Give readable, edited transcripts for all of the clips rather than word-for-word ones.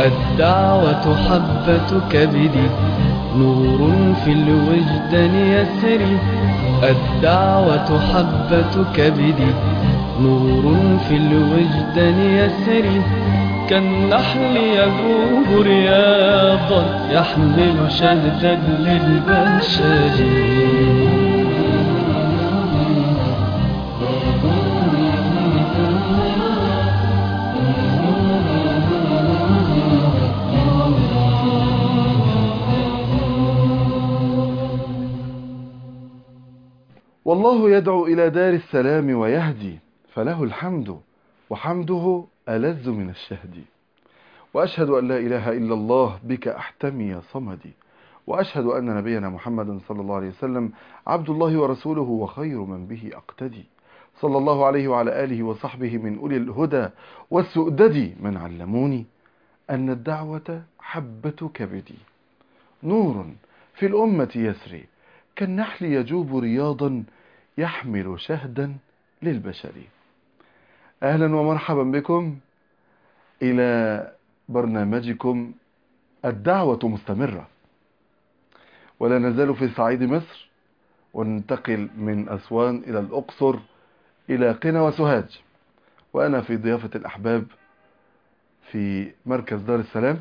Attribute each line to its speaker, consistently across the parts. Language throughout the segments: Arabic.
Speaker 1: الدعوة حبة كبدي، نور في الوجدان يسري. الدعوة حبة كبدي، نور في الوجدان يسري. كالنحل يذوب رياضا، يحمل شهدا للبشر.
Speaker 2: والله يدعو إلى دار السلام ويهدي، فله الحمد وحمده ألذ من الشهد. وأشهد أن لا إله إلا الله بك أحتمي يا صمدي. وأشهد أن نبينا محمد صلى الله عليه وسلم عبد الله ورسوله وخير من به أقتدي. صلى الله عليه وعلى آله وصحبه من أولي الهدى والسؤدد، من علموني أن الدعوة حبة كبدي، نور في الأمة يسري. كالنحل يجوب رياضا، يحمل شهدا للبشر. أهلا ومرحبا بكم إلى برنامجكم الدعوة مستمرة، ولا نزال في صعيد مصر، وننتقل من أسوان إلى الأقصر إلى قنا وسوهاج، وأنا في ضيافة الأحباب في مركز دار السلام،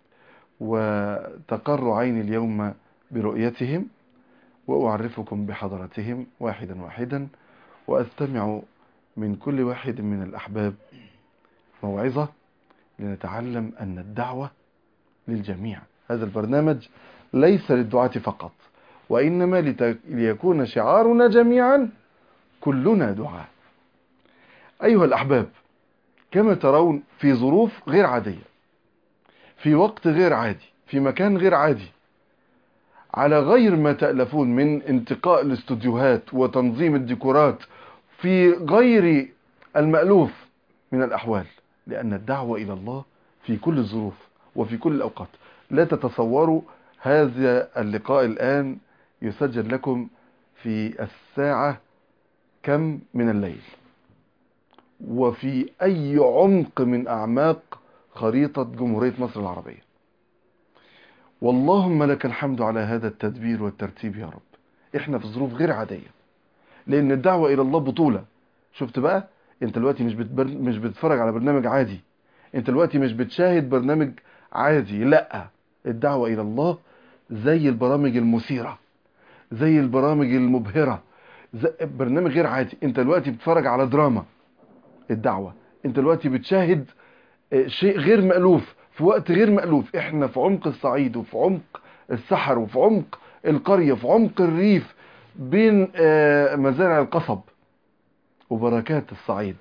Speaker 2: وتقر عيني اليوم برؤيتهم، وأعرفكم بحضرتهم واحدا واحدا، وأستمع من كل واحد من الأحباب موعظة لنتعلم أن الدعوة للجميع. هذا البرنامج ليس للدعاة فقط، وإنما ليكون شعارنا جميعا كلنا دعاة. أيها الأحباب، كما ترون في ظروف غير عادية، في وقت غير عادي، في مكان غير عادي، على غير ما تألفون من انتقاء الاستوديوهات وتنظيم الديكورات، في غير المألوف من الأحوال، لأن الدعوة إلى الله في كل الظروف وفي كل الأوقات. لا تتصوروا هذا اللقاء الآن يسجل لكم في الساعة كم من الليل، وفي أي عمق من أعماق خريطة جمهورية مصر العربية. واللهم لك الحمد على هذا التدبير والترتيب يا رب. احنا في ظروف غير عادية، لأن الدعوة إلى الله بطولة. شفت بقى، انت دلوقتي مش بتتفرج على برنامج عادي، انت دلوقتي مش بتشاهد برنامج عادي، لا، الدعوة إلى الله زي البرامج المثيرة، زي البرامج المبهرة، برنامج غير عادي. انت دلوقتي بتتفرج على دراما الدعوة، انت دلوقتي بتشاهد شيء غير مألوف في وقت غير مألوف. احنا في عمق الصعيد، وفي عمق الصحر، وفي عمق القرية، في عمق الريف، بين مزارع القصب وبركات الصعيد،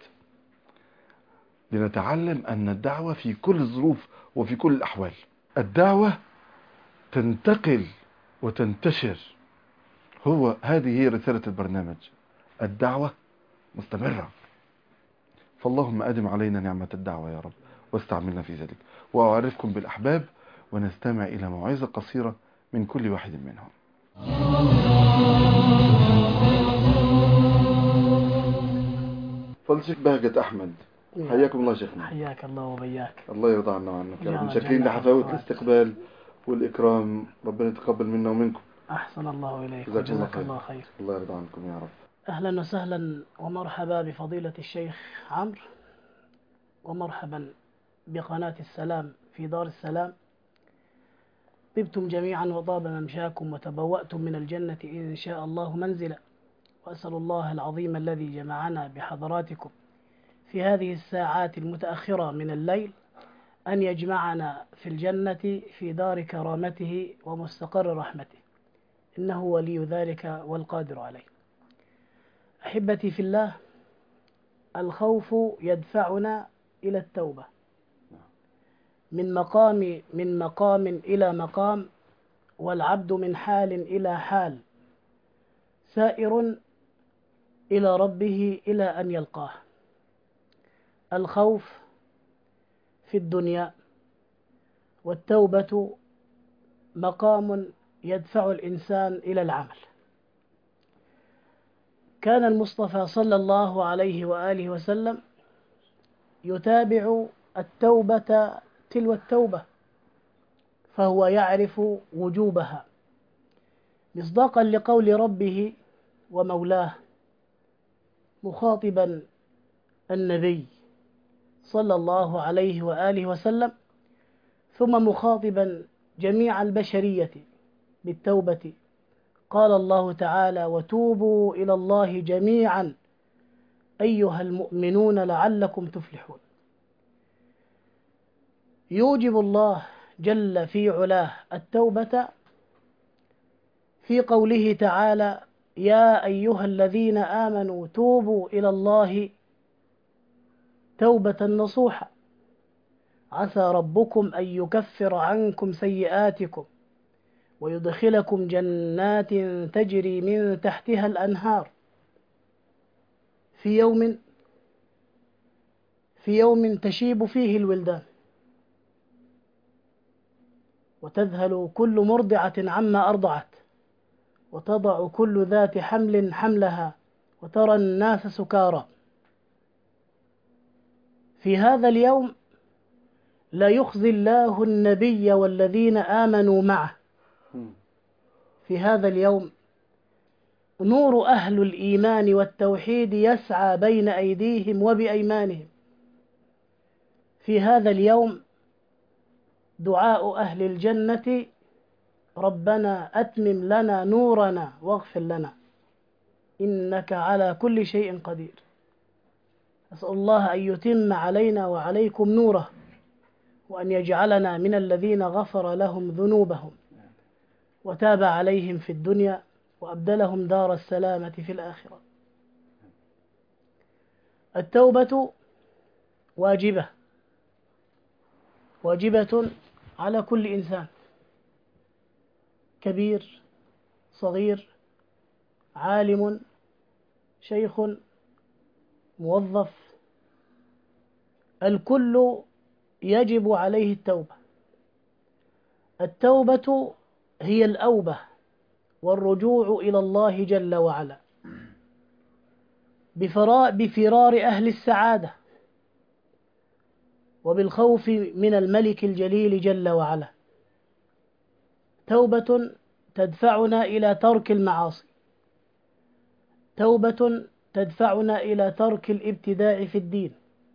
Speaker 2: لنتعلم أن الدعوة في كل الظروف وفي كل الأحوال. الدعوة تنتقل وتنتشر، هذه هي رسالة البرنامج. الدعوة مستمرة، فاللهم أدم علينا نعمة الدعوة يا رب، واستعملنا في ذلك. وأعرفكم بالأحباب، ونستمع إلى موعظة قصيرة من كل واحد منهم. فضل الشيخ بهجة أحمد، حياكم الله شيخنا.
Speaker 3: حياك الله وبياك.
Speaker 2: الله يرضى عنا وعنك يا رب. متشكرين لحفاوة الاستقبال والإكرام، ربنا يتقبل منا ومنكم.
Speaker 3: أحسن الله إليك
Speaker 2: جزاك
Speaker 3: الله خير.
Speaker 2: الله يرضى عنكم يا رب.
Speaker 3: أهلا وسهلا ومرحبا بفضيلة الشيخ عمرو، ومرحبا بقناة السلام في دار السلام. طبتم جميعا وطاب ممشاكم، وتبوأتم من الجنة إن شاء الله منزلا. وأسأل الله العظيم الذي جمعنا بحضراتكم في هذه الساعات المتأخرة من الليل أن يجمعنا في الجنة في دار كرامته ومستقر رحمته، إنه ولي ذلك والقادر عليه. أحبتي في الله، الخوف يدفعنا إلى التوبة، من مقام إلى مقام، والعبد من حال إلى حال، سائر إلى ربه إلى أن يلقاه. الخوف في الدنيا، والتوبة مقام يدفع الإنسان إلى العمل. كان المصطفى صلى الله عليه وآله وسلم يتابع التوبة تلو التوبة فهو يعرف وجوبها، مصداقا لقول ربه ومولاه، مخاطبا النبي صلى الله عليه وآله وسلم، ثم مخاطبا جميع البشرية بالتوبة. قال الله تعالى: وتوبوا إلى الله جميعا أيها المؤمنون لعلكم تفلحون. يوجب الله جل في علاه التوبة في قوله تعالى: يا أيها الذين آمنوا توبوا إلى الله توبة نصوحا عسى ربكم أن يكفر عنكم سيئاتكم ويدخلكم جنات تجري من تحتها الأنهار في يوم تشيب فيه الولدان وتذهل كل مرضعة عما أرضعت وتضع كل ذات حمل حملها وترى الناس سكارى. في هذا اليوم لا يخزي الله النبي والذين آمنوا معه. في هذا اليوم نور أهل الإيمان والتوحيد يسعى بين أيديهم وبأيمانهم. في هذا اليوم دعاء أهل الجنة: ربنا أتمم لنا نورنا واغفر لنا إنك على كل شيء قدير. أسأل الله أن يتم علينا وعليكم نوره، وأن يجعلنا من الذين غفر لهم ذنوبهم وتاب عليهم في الدنيا وأبدلهم دار السلامة في الآخرة. التوبة واجبة على كل إنسان، كبير صغير، عالم شيخ موظف، الكل يجب عليه التوبة. التوبة هي الأوبة والرجوع إلى الله جل وعلا بفرار أهل السعادة وبالخوف من الملك الجليل جل وعلا. توبة تدفعنا إلى ترك المعاصي، توبة تدفعنا إلى ترك الابتداع في الدين،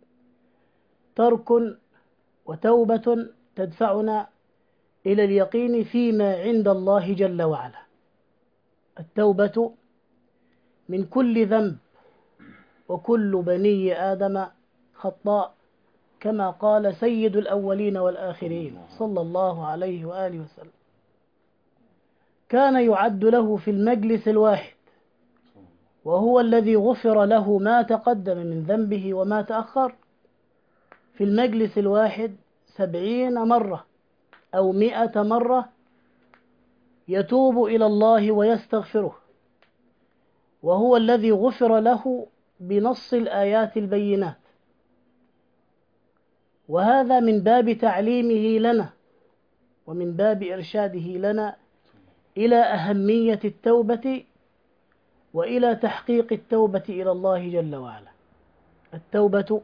Speaker 3: وتوبة تدفعنا إلى اليقين فيما عند الله جل وعلا. التوبة من كل ذنب، وكل بني آدم خطاء، كما قال سيد الأولين والآخرين صلى الله عليه وآله وسلم. كان يعد له في المجلس الواحد، وهو الذي غفر له ما تقدم من ذنبه وما تأخر، في المجلس الواحد 70 مرة أو 100 مرة يتوب إلى الله ويستغفره، وهو الذي غفر له بنص الآيات البينات. وهذا من باب تعليمه لنا ومن باب إرشاده لنا إلى أهمية التوبة وإلى تحقيق التوبة إلى الله جل وعلا. التوبة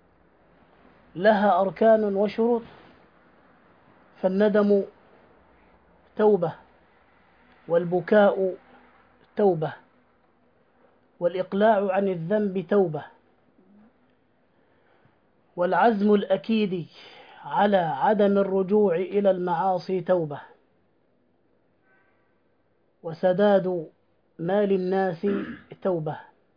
Speaker 3: لها أركان وشروط، فالندم توبة، والبكاء توبة، والإقلاع عن الذنب توبة، والعزم الأكيد على عدم الرجوع إلى المعاصي توبة، وسداد مال الناس توبة.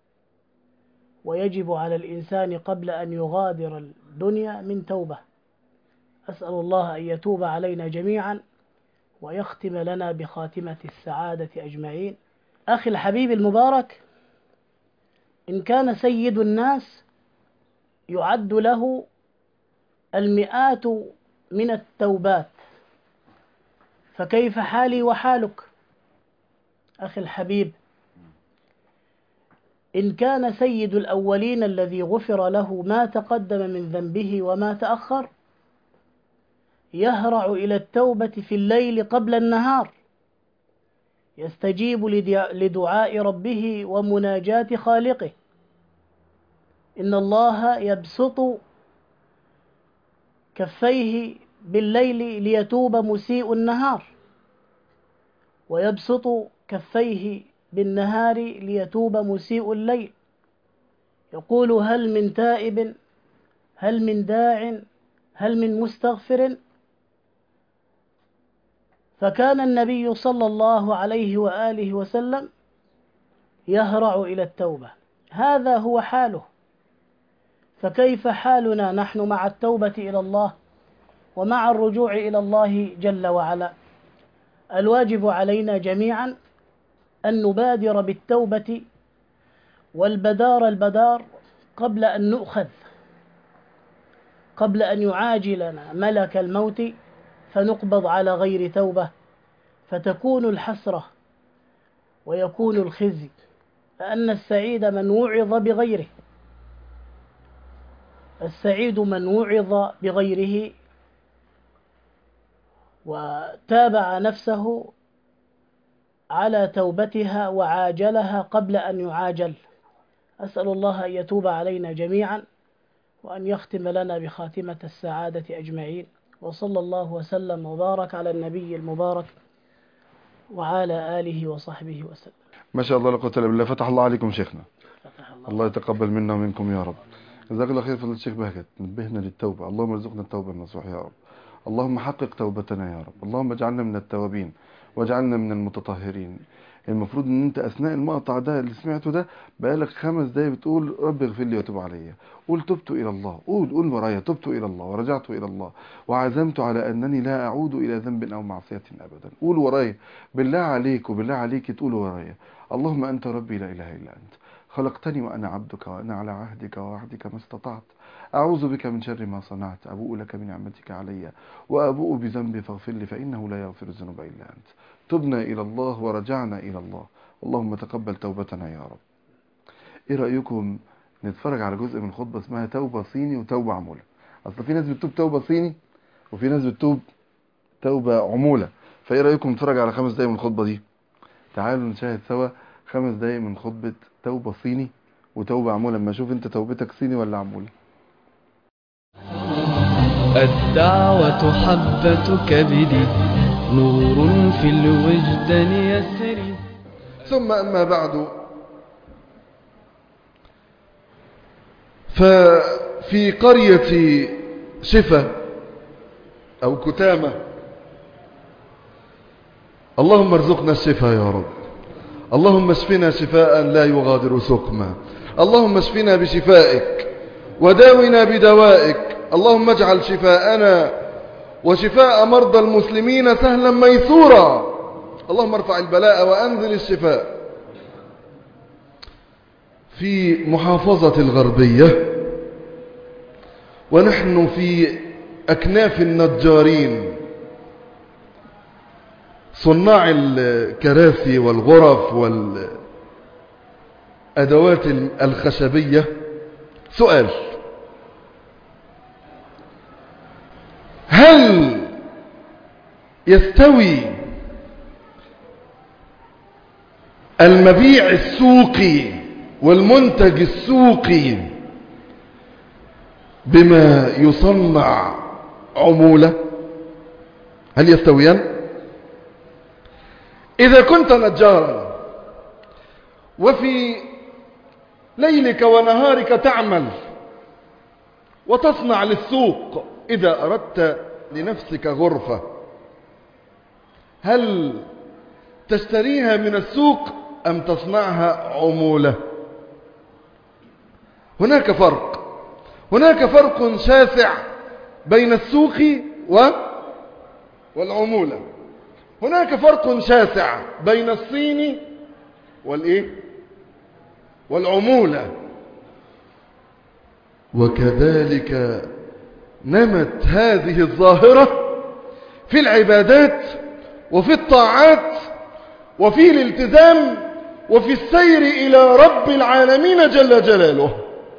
Speaker 3: ويجب على الإنسان قبل أن يغادر الدنيا من توبة. أسأل الله أن يتوب علينا جميعا ويختم لنا بخاتمة السعادة أجمعين. أخي الحبيب المبارك، إن كان سيد الناس يعد له المئات من التوبات، فكيف حالي وحالك أخي الحبيب؟ إن كان سيد الأولين الذي غفر له ما تقدم من ذنبه وما تأخر يهرع إلى التوبة في الليل قبل النهار، يستجيب لدعاء ربه ومناجاة خالقه. إن الله يبسط كفيه بالليل ليتوب مسيء النهار، ويبسط كفيه بالنهار ليتوب مسيء الليل، يقول هل من تائب، هل من داع، هل من مستغفر. فكان النبي صلى الله عليه وآله وسلم يهرع إلى التوبة، هذا هو حاله. فكيف حالنا نحن مع التوبة إلى الله ومع الرجوع إلى الله جل وعلا؟ الواجب علينا جميعا أن نبادر بالتوبة والبدار قبل أن نؤخذ، قبل أن يعاجلنا ملك الموت فنقبض على غير توبة، فتكون الحسرة ويكون الخزي. لأن السعيد من وعظ بغيره، السعيد من وعظ بغيره وتابع نفسه على توبتها وعاجلها قبل أن يعاجل. أسأل الله أن يتوب علينا جميعا وأن يختم لنا بخاتمة السعادة أجمعين، وصلى الله وسلم وبارك على النبي المبارك وعلى آله وصحبه وسلم.
Speaker 2: ما شاء الله لا قوة إلا بالله. فتح الله عليكم شيخنا،
Speaker 3: فتح
Speaker 2: الله يتقبل منا ومنكم يا رب. جزاك الله خير فضيلة الشيخ بهجت، نبهنا للتوبة. اللهم ارزقنا التوبة النصوح يا رب. اللهم حقق توبتنا يا رب. اللهم اجعلنا من التوابين واجعلنا من المتطهرين. المفروض ان انت اثناء المقطع ده اللي سمعته ده بقالك 5 دقايق بتقول رب اغفر لي وتوب علي. قول تبت الى الله، قول ورايا تبت الى الله ورجعت الى الله وعزمت على انني لا اعود الى ذنب او معصية ابدا. قول ورايا بالله عليك وبالله عليك تقول ورايا. اللهم انت ربي لا اله الا انت، خلقتني وانا عبدك وانا على عهدك ووعدك ما استطعت، أعوذ بك من شر ما صنعت، أبوء لك بنعمتك علي وأبوء بذنبي فاغفر لي فإنه لا يغفر الذنوب إلا أنت. تبنا إلى الله ورجعنا إلى الله. اللهم تقبل توبتنا يا رب. إيه رأيكم نتفرج على جزء من خطبة اسمها توبة صيني وتوبة عمولة؟ أصل في ناس بتتوب توبة صيني وفي ناس بتتوب توبة عمولة. فإيه رأيكم نتفرج على 5 دقايق من الخطبة دي؟ تعالوا نشاهد سوا 5 دقايق من خطبة توبة صيني وتوبة عمولة، لما أشوف أنت توبتك صيني ولا عمولة.
Speaker 1: الدعوة حبة كبدي، نور في الوجدان يسري.
Speaker 2: ثم أما بعد، ففي قرية شفا أو كتامة، اللهم ارزقنا الشفاء يا رب. اللهم اشفنا شفاء لا يغادر سقما. اللهم اشفنا بشفائك وداونا بدوائك. اللهم اجعل شفاءنا وشفاء مرضى المسلمين سهلا ميسورا. اللهم ارفع البلاء وأنزل الشفاء. في محافظة الغربية ونحن في أكناف النجارين صناع الكراسي والغرف والأدوات الخشبية. سؤال: هل يستوي المبيع السوقي والمنتج السوقي بما يصنع عمولة؟ هل يستويان؟ إذا كنت نجارا وفي ليلك ونهارك تعمل وتصنع للسوق، إذا أردت لنفسك غرفة هل تشتريها من السوق أم تصنعها عمولة؟ هناك فرق شاسع بين السوق والعمولة. هناك فرق شاسع بين الصين والعمولة. وكذلك نمت هذه الظاهرة في العبادات وفي الطاعات وفي الالتزام وفي السير إلى رب العالمين جل جلاله.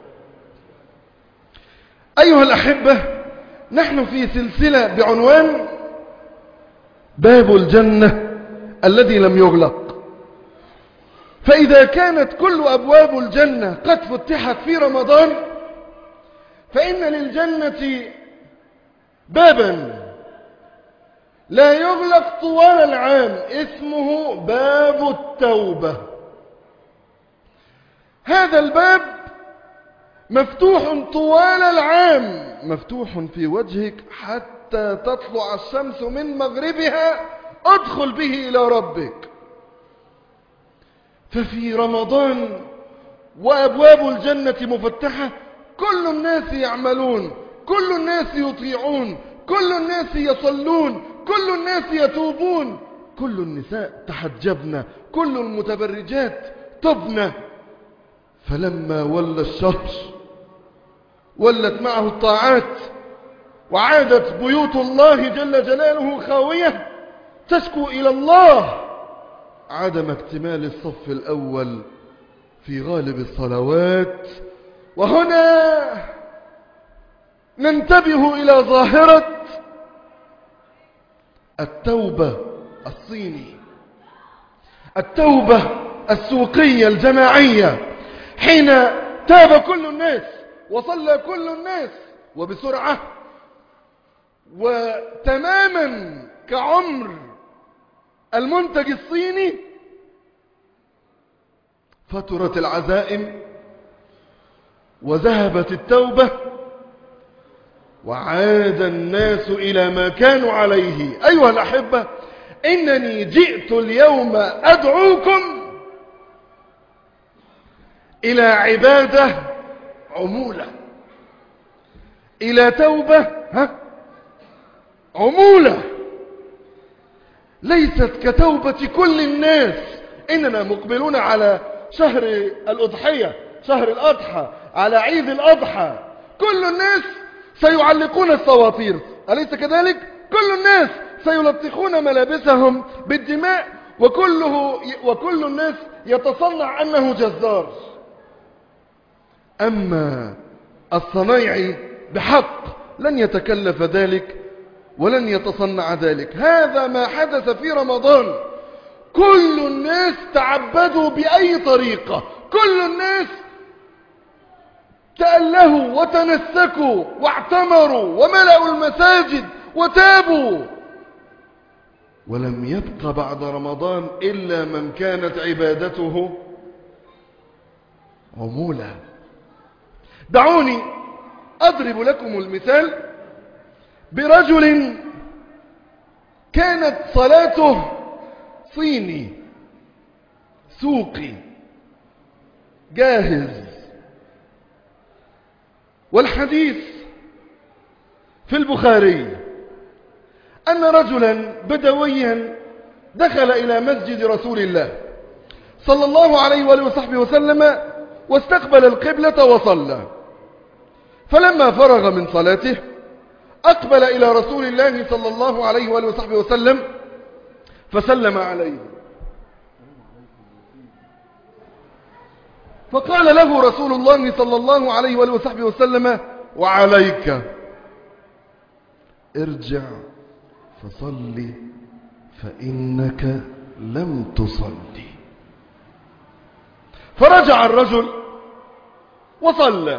Speaker 2: أيها الأحبة، نحن في سلسلة بعنوان باب الجنة الذي لم يغلق. فإذا كانت كل أبواب الجنة قد فتحت في رمضان، فإن للجنة بابا لا يغلق طوال العام، اسمه باب التوبة. هذا الباب مفتوح طوال العام، مفتوح في وجهك حتى تطلع الشمس من مغربها، ادخل به إلى ربك. ففي رمضان وأبواب الجنة مفتحة، كل الناس يعملون، كل الناس يطيعون، كل الناس يصلون، كل الناس يتوبون، كل النساء تحجبن، كل المتبرجات تبن. فلما ولى الشهر ولت معه الطاعات، وعادت بيوت الله جل جلاله خاوية تشكو إلى الله عدم اكتمال الصف الأول في غالب الصلوات. وهنا ننتبه إلى ظاهرة التوبة الصيني، التوبة السوقية الجماعية، حين تاب كل الناس وصلى كل الناس وبسرعة وتماما كعمر المنتج الصيني، فترت العزائم وذهبت التوبة وعاد الناس إلى ما كانوا عليه. أيها الأحبة، إنني جئت اليوم أدعوكم إلى عبادة عمولة، إلى توبة عمولة، ليست كتوبة كل الناس. إننا مقبلون على شهر الأضحية، شهر الأضحى، على عيد الأضحى، كل الناس سيعلقون الصواطير، أليس كذلك؟ كل الناس سيلطخون ملابسهم بالدماء، وكل الناس يتصنع أنه جزار. أما الصنايعي بحق لن يتكلف ذلك ولن يتصنع ذلك. هذا ما حدث في رمضان، كل الناس تعبدوا بأي طريقة، كل الناس تألهوا وتنسكوا واعتمروا وملأوا المساجد وتابوا، ولم يبق بعد رمضان إلا من كانت عبادته عمولة. دعوني أضرب لكم المثال برجل كانت صلاته صيني سوقي جاهز. والحديث في البخاري أن رجلا بدويا دخل إلى مسجد رسول الله صلى الله عليه وآله وصحبه وسلم واستقبل القبلة وصلى. فلما فرغ من صلاته أقبل إلى رسول الله صلى الله عليه وآله وصحبه وسلم فسلم عليه، فقال له رسول الله صلى الله عليه وآله وصحبه وسلم: وعليك، ارجع فصل فإنك لم تصلي. فرجع الرجل وصلى.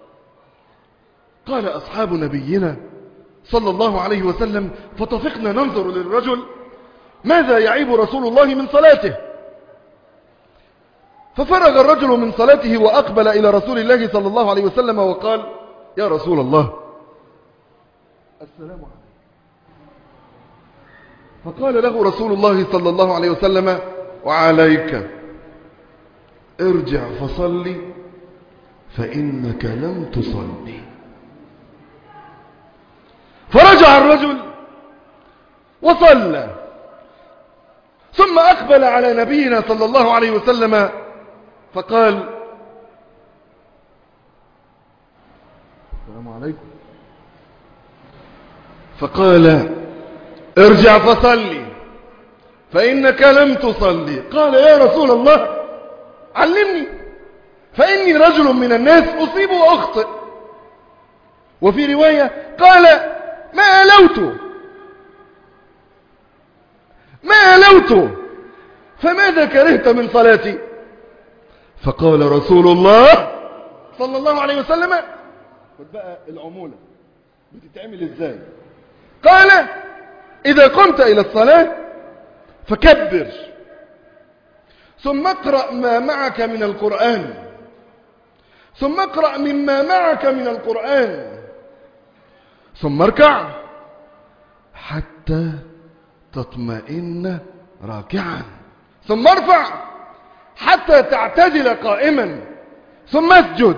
Speaker 2: قال أصحاب نبينا صلى الله عليه وسلم فطفقنا ننظر للرجل ماذا يعيب رسول الله من صلاته. ففرغ الرجل من صلاته وأقبل إلى رسول الله صلى الله عليه وسلم وقال: يا رسول الله، السلام عليكم. فقال له رسول الله صلى الله عليه وسلم: وعليك، ارجع فصل فإنك لم تصلي. فرجع الرجل وصلى، ثم أقبل على نبينا صلى الله عليه وسلم فقال: السلام عليكم. فقال: ارجع فصلي فإنك لم تصلي. قال: يا رسول الله، علمني، فإني رجل من الناس أصيب وأخطئ. وفي رواية قال: ما ألوت، فماذا كرهت من صلاتي؟ فقال رسول الله صلى الله عليه وسلم، خد بقى العمولة بتتعمل ازاي، قال: إذا قمت إلى الصلاة فكبر، ثم اقرأ ما معك من القرآن، ثم اقرأ مما معك من القرآن، ثم اركع حتى تطمئن راكعا، ثم ارفع حتى تعتدل قائما، ثم اسجد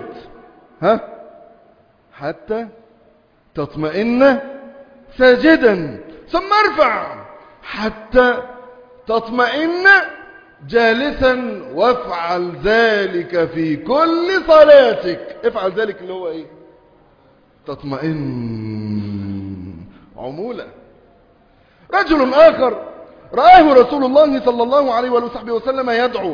Speaker 2: حتى تطمئن ساجدا، ثم ارفع حتى تطمئن جالسا، وافعل ذلك في كل صلاتك. افعل ذلك اللي هو ايه؟ تطمئن. عمولة. رجل آخر رآه رسول الله صلى الله عليه وصحبه وسلم يدعو،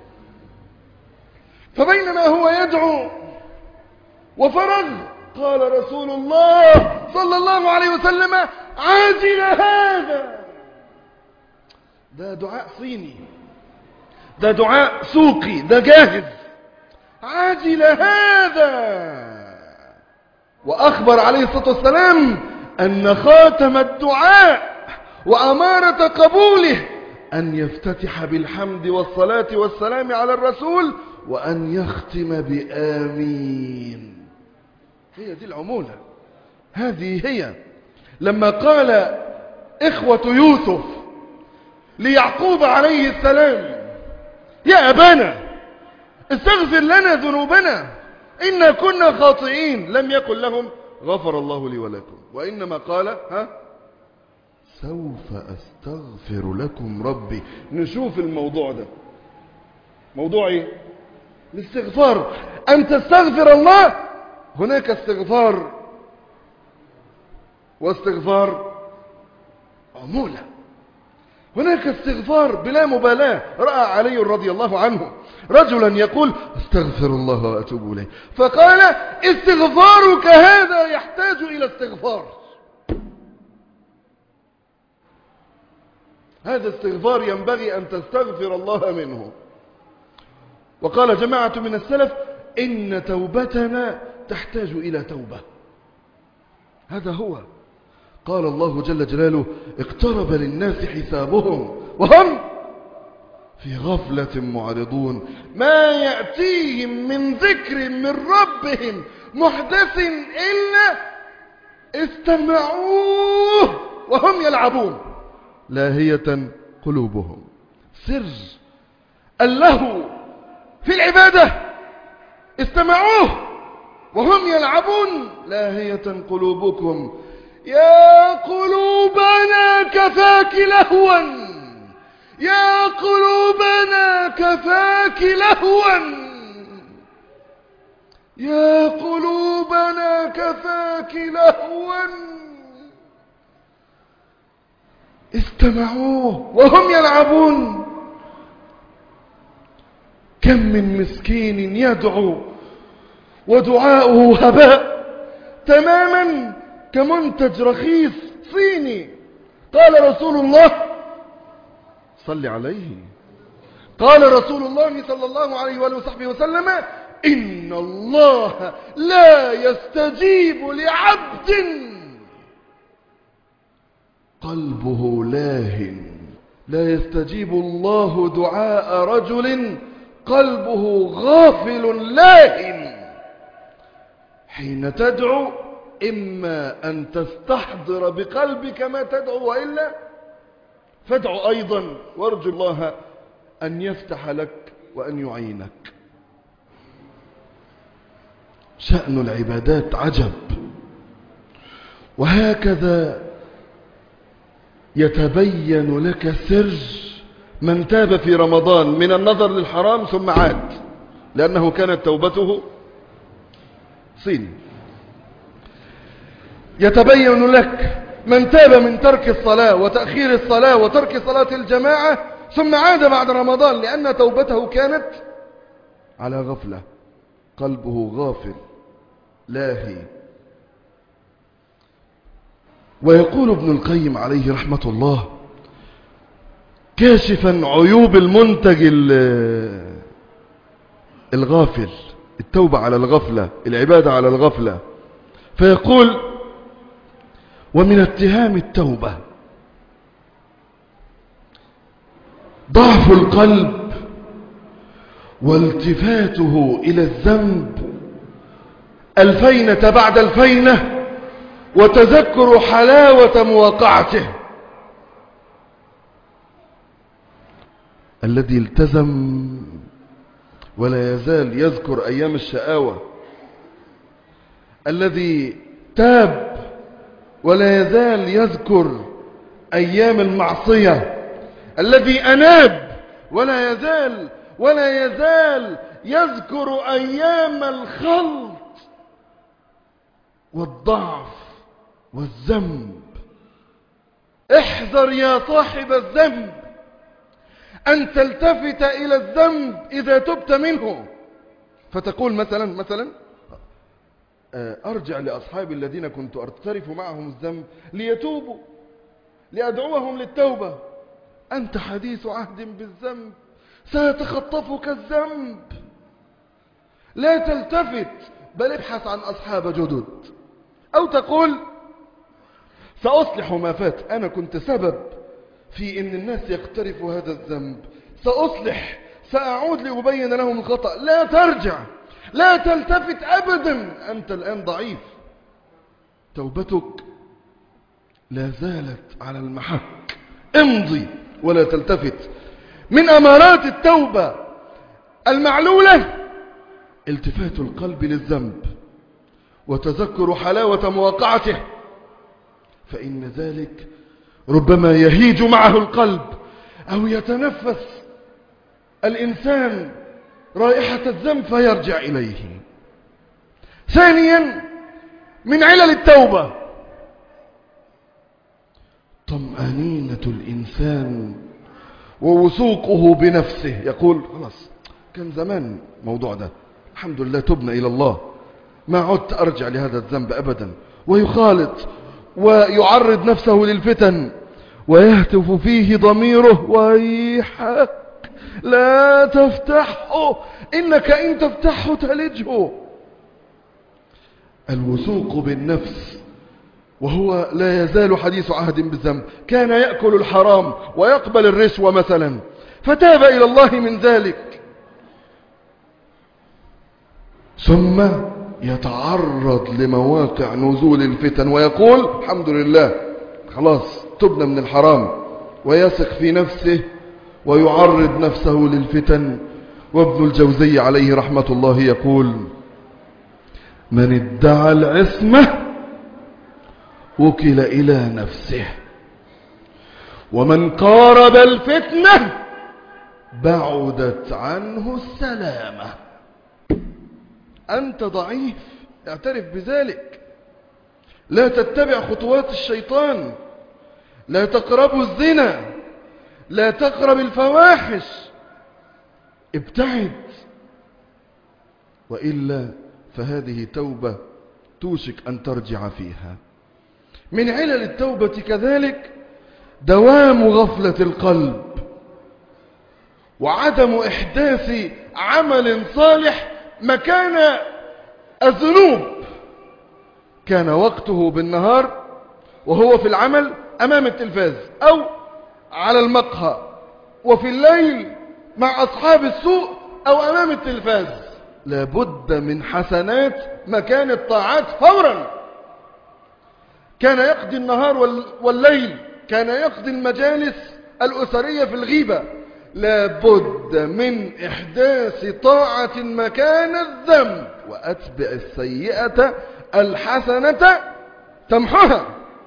Speaker 2: فبينما هو يدعو وفرغ قال رسول الله صلى الله عليه وسلم: عاجل هذا. ده دعاء صيني، ده دعاء سوقي، ده جاهز. عاجل هذا. وأخبر عليه الصلاة والسلام أن خاتم الدعاء وأمارة قبوله أن يفتتح بالحمد والصلاة والسلام على الرسول، وأن يختم بآمين. هي دي العمولة. هذه هي. لما قال إخوة يوسف ليعقوب عليه السلام: يا أبانا استغفر لنا ذنوبنا إنا كنا خاطئين، لم يقل لهم غفر الله لي ولكم، وإنما قال سوف أستغفر لكم ربي. نشوف الموضوع ده موضوع ايه؟ الاستغفار. أن تستغفر الله. هناك استغفار واستغفار عمولة. هناك استغفار بلا مبالاة. رأى علي رضي الله عنه رجلا يقول: استغفر الله وأتوب إليه، فقال: استغفارك هذا يحتاج إلى استغفار. هذا استغفار ينبغي أن تستغفر الله منه. وقال جماعة من السلف: إن توبتنا تحتاج إلى توبة. هذا هو. قال الله جل جلاله: اقترب للناس حسابهم وهم في غفلة معرضون، ما يأتيهم من ذكر من ربهم محدث إلا استمعوه وهم يلعبون لاهية قلوبهم. سر اللهو في العبادة. استمعوه وهم يلعبون لاهية قلوبكم. يا قلوبنا كفاك لهوا، يا قلوبنا كفاك لهوا، يا قلوبنا كفاك لهوا. استمعوه وهم يلعبون. كم من مسكين يدعو ودعاؤه هباء تماما كمنتج رخيص صيني. قال رسول الله صل عليه، قال رسول الله صلى الله عليه وآله وصحبه وسلم: إن الله لا يستجيب لعبد قلبه لاه. لا يستجيب الله دعاء رجل قلبه غافل لاه. حين تدعو إما أن تستحضر بقلبك ما تدعو، وإلا فادعو أيضا وارجو الله أن يفتح لك وأن يعينك. شأن العبادات عجب. وهكذا يتبين لك سر من تاب في رمضان من النظر للحرام ثم عاد، لأنه كانت توبته صيني. يتبين لك من تاب من ترك الصلاة وتأخير الصلاة وترك صلاة الجماعة ثم عاد بعد رمضان، لأن توبته كانت على غفلة، قلبه غافل لاهي. ويقول ابن القيم عليه رحمة الله كاشفا عيوب المنتج الغافل، التوبة على الغفلة، العبادة على الغفلة، فيقول: ومن اتهام التوبة ضعف القلب والتفاته إلى الذنب الفينة بعد الفينة وتذكر حلاوة مواقعته. الذي التزم ولا يزال يذكر أيام الشقاوة، الذي تاب ولا يزال يذكر أيام المعصية، الذي أناب ولا يزال يذكر أيام الخلط والضعف والذنب. احذر يا صاحب الذنب أن تلتفت إلى الذنب إذا تبت منه، فتقول مثلا أرجع لأصحابي الذين كنت أرترف معهم الذنب ليتوبوا، لأدعوهم للتوبة. أنت حديث عهد بالذنب، سيتخطفك الذنب. لا تلتفت، بل ابحث عن أصحاب جدد. أو تقول سأصلح ما فات، أنا كنت سبب في أن الناس يقترفوا هذا الذنب، سأصلح، سأعود لأبين لهم الخطأ. لا ترجع، لا تلتفت أبدا، أنت الآن ضعيف، توبتك لا زالت على المحك. امضي ولا تلتفت. من أمارات التوبة المعلولة التفات القلب للذنب وتذكر حلاوة مواقعته، فإن ذلك ربما يهيج معه القلب أو يتنفس الإنسان رائحة الذنب فيرجع إليه. ثانيا من علل التوبة طمأنينة الإنسان ووثوقه بنفسه. يقول خلاص كان زمان موضوع ده، الحمد لله تبنا إلى الله، ما عدت أرجع لهذا الذنب أبدا. ويخالط ويعرض نفسه للفتن ويهتف فيه ضميره ويحك لا تفتحه، إنك إن تفتحه تلجه. الوثوق بالنفس، وهو لا يزال حديث عهد بالذنب. كان يأكل الحرام ويقبل الرشوة مثلا، فتاب إلى الله من ذلك، ثم يتعرض لمواقع نزول الفتن ويقول الحمد لله خلاص تبنا من الحرام، ويثق في نفسه ويعرض نفسه للفتن. وابن الجوزي عليه رحمة الله يقول من ادعى العصمة وكل إلى نفسه، ومن قارب الفتنة بعدت عنه السلامة. أنت ضعيف، اعترف بذلك. لا تتبع خطوات الشيطان، لا تقربوا الزنا، لا تقرب الفواحش، ابتعد، وإلا فهذه توبة توشك أن ترجع فيها. من علل التوبة كذلك دوام غفلة القلب وعدم إحداث عمل صالح مكان الذنوب. كان وقته بالنهار وهو في العمل أمام التلفاز أو على المقهى، وفي الليل مع أصحاب السوء أو أمام التلفاز. لابد من حسنات مكان الطاعات فورا. كان يقضي النهار والليل، كان يقضي المجالس الأسرية في الغيبة. لابد من إحداث طاعة مكان الذنب، وأتبع السيئة الحسنة تمحها.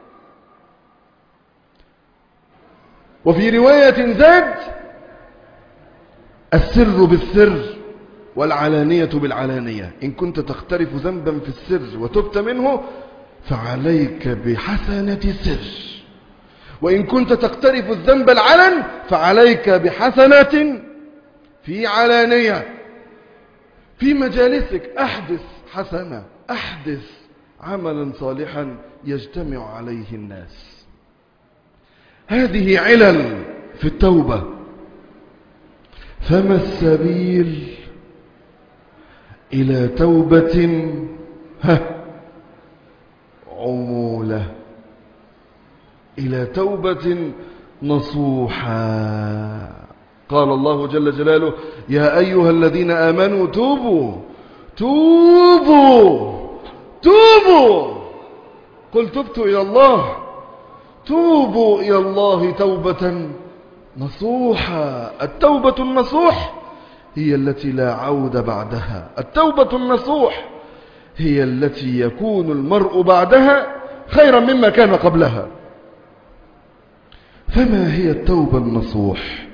Speaker 2: وفي رواية زاد السر بالسر والعلانية بالعلانية. إن كنت تقترف ذنبا في السر وتبت منه فعليك بحسنة سر، وإن كنت تقترف الذنب العلن فعليك بحسنة في علانية. في مجالسك أحدث حسنة، أحدث عملا صالحا يجتمع عليه الناس. هذه علل في التوبة. فما السبيل إلى توبة عمولة، إلى توبة نصوحة؟ قال الله جل جلاله يا أيها الذين آمنوا توبوا توبوا توبوا قل تبت إلى الله توبوا إلى الله توبة نصوحا. التوبة النصوح هي التي لا عود بعدها. التوبة النصوح هي التي يكون المرء بعدها خيرا مما كان قبلها. فما هي التوبة النصوح؟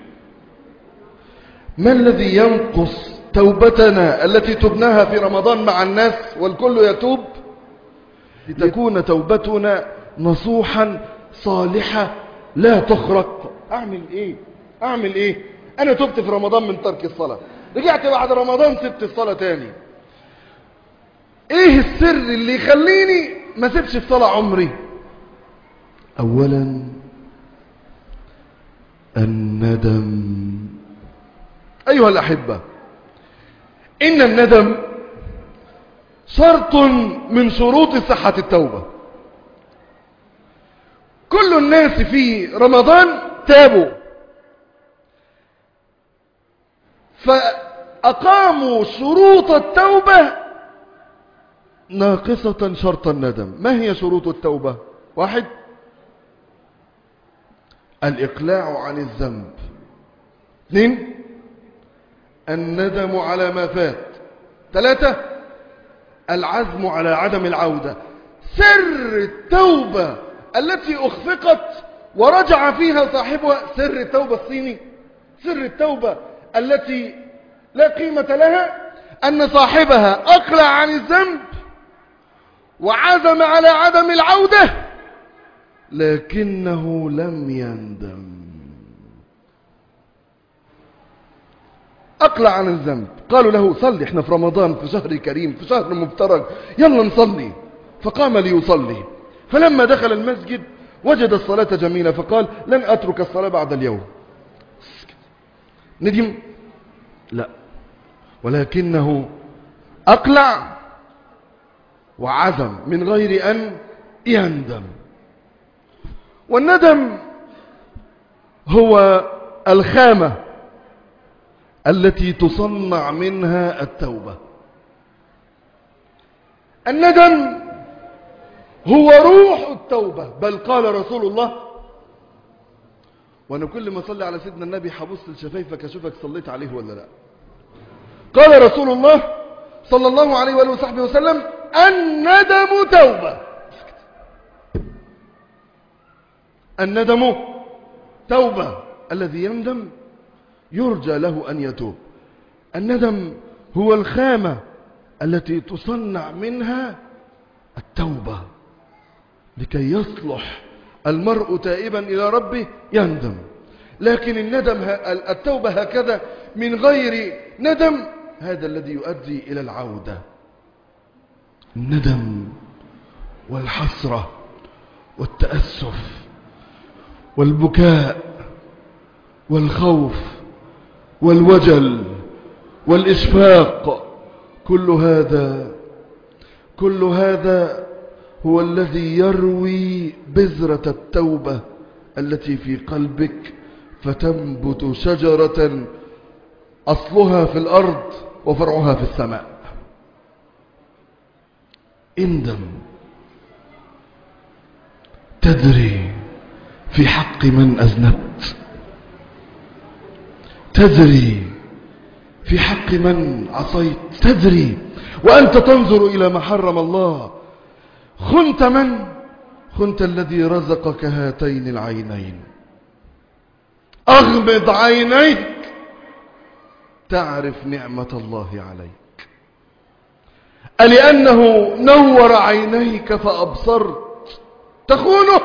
Speaker 2: ما الذي ينقص توبتنا التي تبناها في رمضان مع الناس والكل يتوب لتكون توبتنا نصوحا صالحة لا تخرق؟ أعمل إيه أنا تبت في رمضان من ترك الصلاة، رجعت بعد رمضان سبت الصلاة تاني. إيه السر اللي يخليني ما سبش الصلاة عمري؟ أولا الندم. أيها الأحبة، إن الندم شرط من شروط صحة التوبة. كل الناس في رمضان تابوا فأقاموا شروط التوبة ناقصة شرط الندم. ما هي شروط التوبة؟ 1 الإقلاع عن الذنب. 2 الندم على ما فات. 3 العزم على عدم العودة. سر التوبة التي أخفقت ورجع فيها صاحبها، سر التوبة الصيني، سر التوبة التي لا قيمة لها، أن صاحبها أقلع عن الذنب وعزم على عدم العودة لكنه لم يندم. أقلع عن الذنب، قالوا له صلي، احنا في رمضان، في شهر كريم، في شهر مفترج، يلا نصلي. فقام ليصلي، فلما دخل المسجد وجد الصلاة جميلة فقال لن أترك الصلاة بعد اليوم. ندم؟ لا، ولكنه أقلع وعزم من غير أن يندم. والندم هو الخامة التي تصنع منها التوبة. الندم هو روح التوبة، بل قال رسول الله، وانا كل ما اصلي على سيدنا النبي حبص لشفايفك اشوفك صليت عليه ولا لا. قال رسول الله صلى الله عليه وآله وصحبه وسلم الندم توبة. الندم توبة. الذي يندم يرجى له أن يتوب. الندم هو الخامة التي تصنع منها التوبة لكي يصلح المرء تائبا إلى ربه يندم. لكن التوبة هكذا من غير ندم هذا الذي يؤدي إلى العودة. الندم والحسرة والتأسف والبكاء والخوف والوجل والإشفاق، كل هذا هو الذي يروي بذرة التوبة التي في قلبك فتنبت شجرة أصلها في الأرض وفرعها في السماء. اندم. تدري في حق من أذنبت، تدري في حق من عصيت، تدري وأنت تنظر إلى ما حرم الله. خنت من؟ خنت الذي رزقك هاتين العينين. أغمض عينيك تعرف نعمة الله عليك. ألأنه نور عينيك فأبصرت تخونه؟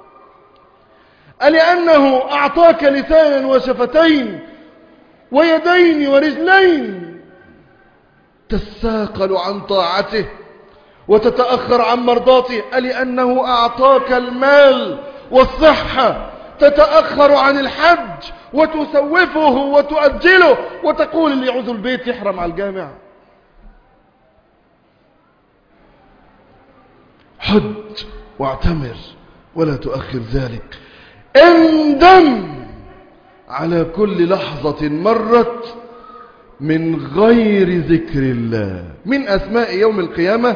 Speaker 2: ألأنه أعطاك لسانا وشفتين ويدين ورجلين تساقل عن طاعته وتتأخر عن مرضاته؟ ألأنه أعطاك المال والصحة تتأخر عن الحج وتسوفه وتؤجله وتقول اللي يعوز البيت يحرم على الجامع؟ حج واعتمر ولا تؤخر ذلك. اندم على كل لحظة مرت من غير ذكر الله. من أسماء يوم القيامة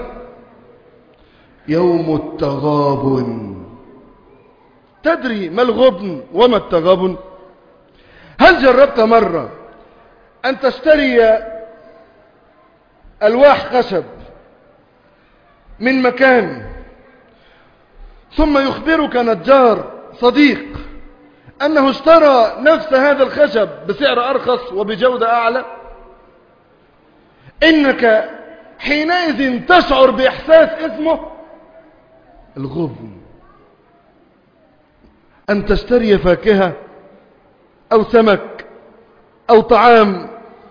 Speaker 2: يوم التغابن. تدري ما الغبن وما التغابن؟ هل جربت مرة أن تشتري ألواح خشب من مكان ثم يخبرك نجار صديق أنه اشترى نفس هذا الخشب بسعر أرخص وبجودة أعلى؟ إنك حينئذ تشعر بإحساس اسمه الغبن. أن تشتري فاكهة أو سمك أو طعام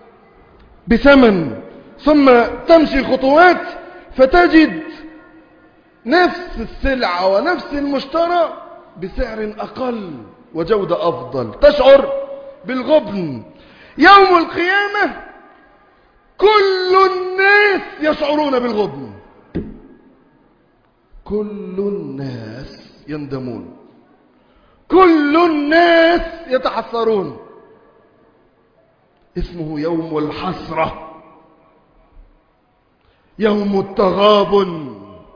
Speaker 2: بثمن ثم تمشي خطوات فتجد نفس السلعة ونفس المشترى بسعر أقل وجودة أفضل، تشعر بالغبن. يوم القيامة كل الناس يشعرون بالغبن، كل الناس يندمون، كل الناس يتحسرون. اسمه يوم الحسرة، يوم التغابن.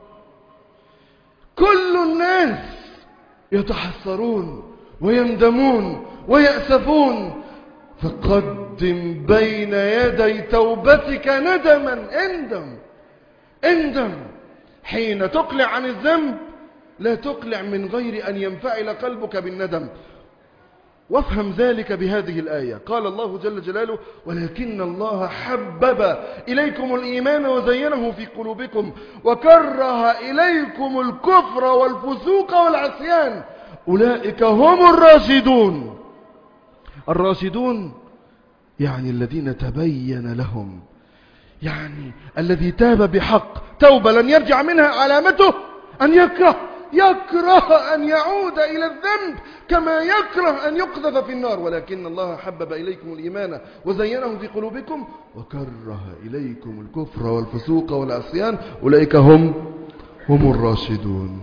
Speaker 2: كل الناس يتحسرون ويندمون ويأسفون. فقدم بين يدي توبتك ندما. اندم حين تقلع عن الذنب، لا تقلع من غير أن ينفعل قلبك بالندم. وافهم ذلك بهذه الآية. قال الله جل جلاله: ولكن الله حبب إليكم الإيمان وزينه في قلوبكم وكره إليكم الكفر والفسوق والعصيان أولئك هم الراشدون. الراشدون يعني الذين تبين لهم، يعني الذي تاب بحق توبة لن يرجع منها، علامته أن يكره أن يعود إلى الذنب كما يكره أن يقذف في النار. ولكن الله حبب إليكم الإيمان وزينه في قلوبكم وكره إليكم الكفر والفسوق والعصيان أولئك هم الراشدون.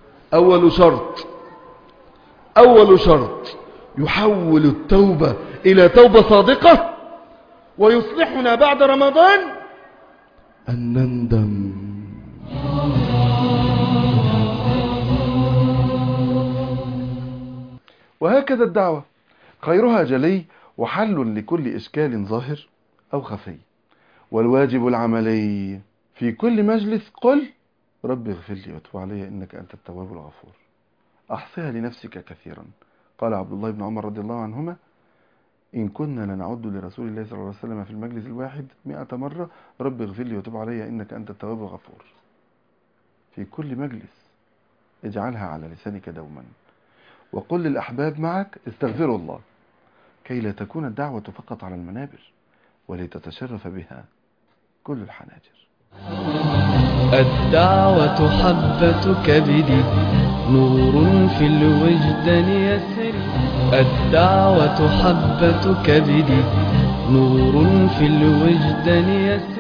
Speaker 2: أول شرط يحول التوبة إلى توبة صادقة ويصلحنا بعد رمضان أن نندم. وهكذا الدعوة خيرها جلي وحل لكل إشكال ظاهر أو خفي. والواجب العملي في كل مجلس قل رب اغفر لي وتب علي إنك أنت التواب الغفور. أحصها لنفسك كثيرا. قال عبد الله بن عمر رضي الله عنهما: إن كنا لنعد لرسول الله صلى الله عليه وسلم في المجلس الواحد 100 مرة رب اغفر لي وتب علي إنك أنت التواب الغفور. في كل مجلس اجعلها على لسانك دوما، وقل للأحباب معك استغفروا الله، كي لا تكون الدعوة فقط على المنابر ولتتشرف بها كل الحناجر.
Speaker 1: الدعوة حبة كبدي، نور في الوجدان يسري. الدعوة حبة كبدي، نور في الوجدان يسري.